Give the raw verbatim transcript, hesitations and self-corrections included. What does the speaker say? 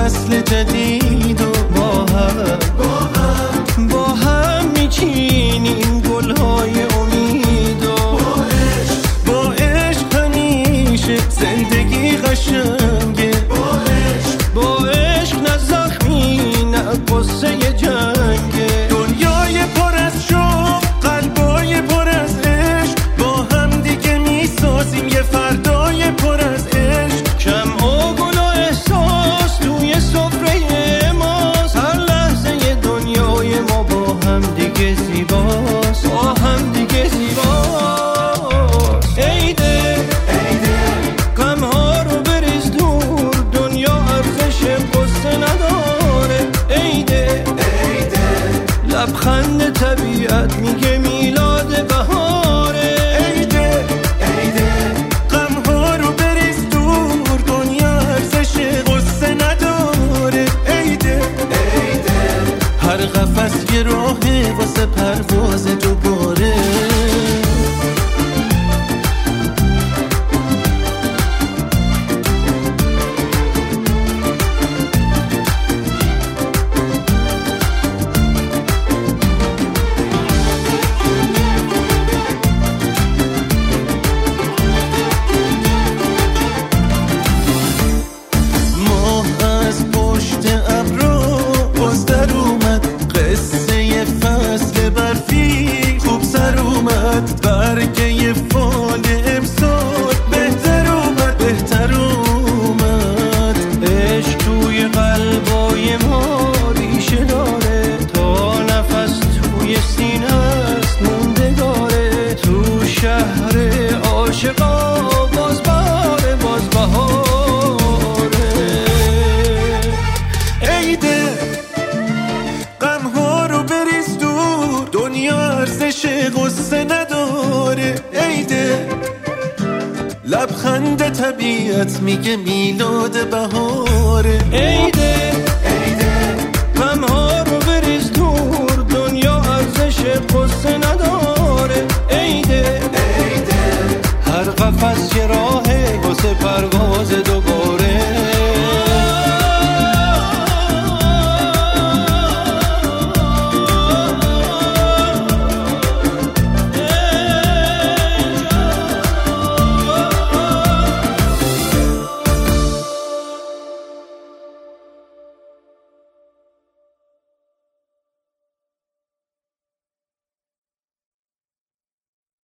فصل جدید و با هم با هم, با هم میچینیم گلهای امید و با عشق با عشق همیشه زندگی قشنگه با عشق با عشق نه زخمی نه قصه جنگه دنیای پر از شوق قلبای پر از عشق با هم دیگه میسازیم یه فردای پر از عشق شمع و گل و احساس توی سفره ماست هر لحظه دنیای ما با هم دیگه زیباست با هم دیگه زیباست عیده عیده غم‌ها رو بریز دور دنیا ارزش قصه نداره عیده عیده لبخند طبیعت میگه میلاد بهاره عیده عیده غم‌ها رو بریز دور دنیا ارزش قصه نداره عیده عیده هر قفس یه راهه واسه پرواز دوباره برگه فال امسال بهتر اومد بهتر اومد عشق توی قلبای ما ریشه داره تا نفس توی سینه است موندگاره تو شهر عاشقا باز بهاره باز بهاره عیده غم‌ها رو بریز دور دنیا ارزش قصه نداره عیده لبخند طبیعت میگه میلاد بهاره عیده عیده غم‌ها رو بریز دور دنیا ارزش قصه نداره عیده عیده هر قفس یه راهه واسه پرواز دو